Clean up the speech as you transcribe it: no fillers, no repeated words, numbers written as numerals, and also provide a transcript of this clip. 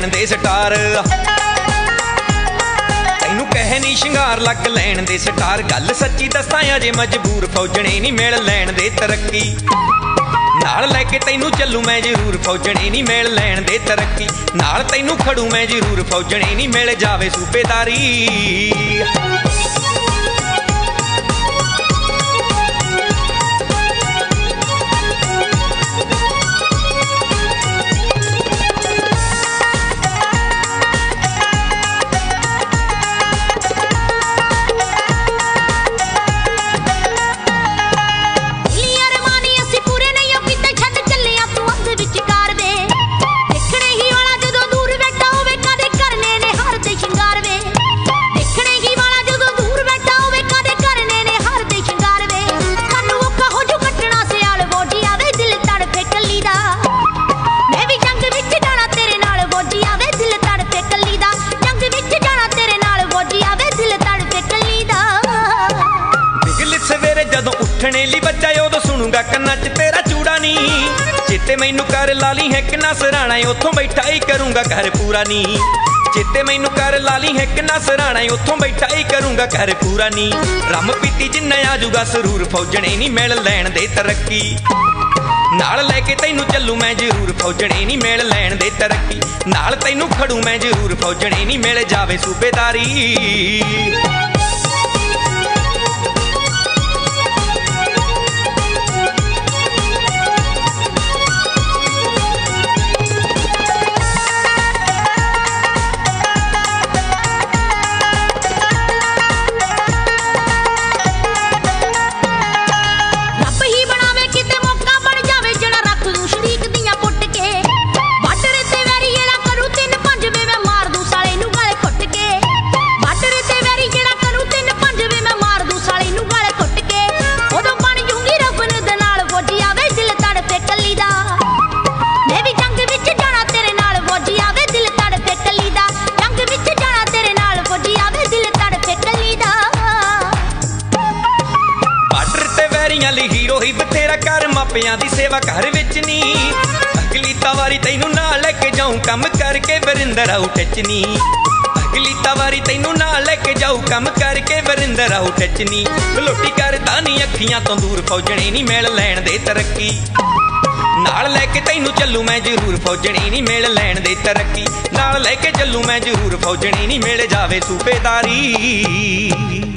लैण दे star. तैनू कहे नी शिंगार लग लैण दे स्टार। गल सच्ची दसां अजे मजबूर फौजणे नी मिल लैण दे तरक्की। नाल लैके तैनू चलू मैं जरूर फौजणे नी मिल लैण दे तरक्की। नाल तैनू खड़ू मैं जरूर फौजणे नी मिल जावे सूबेदारी। जदों उठने ली बच्चा उदों सुनूंगा कन्ना च तेरा चूड़ा नी। चेते मैनू कर लाली है कि ना सराणा उथों बैठा ही करूंगा घर पूरा नी। चेते मैनू कर लाली है कि ना सराणा उथों बैठा ही करूंगा घर पूरा नी। रम पीती जिन्ना आजूगा सरूर फौजणे नी मिल लैण दे तरक्की। नाल लैके तैनू चलू मैं जरूर फौजणे नी मिल लैण दे तरक्की। नाल तैनू खड़ू मैं जरूर फौजणे नी मिल जावे सूबेदारी। हीरो ही बथेरा कर मापियां दी सेवा घर विच नी। अगली तवारी तैनू नाल लेके जाऊं कम करके वरिंदर आऊ टच नी। अगली तवारी तैनू नाल लेके जाऊं कम करके वरिंदर आऊ टच नी। लोटी करदा नी अखियां तो दूर फौजणे नी मिल लैण दे तरक्की। नाल लैके तैनू चलू मैं जरूर फौजणे नी मिल लैण दे तरक्की। नाल लैके चलू मैं जरूर फौजणे नी मिल जावे सूबेदारी।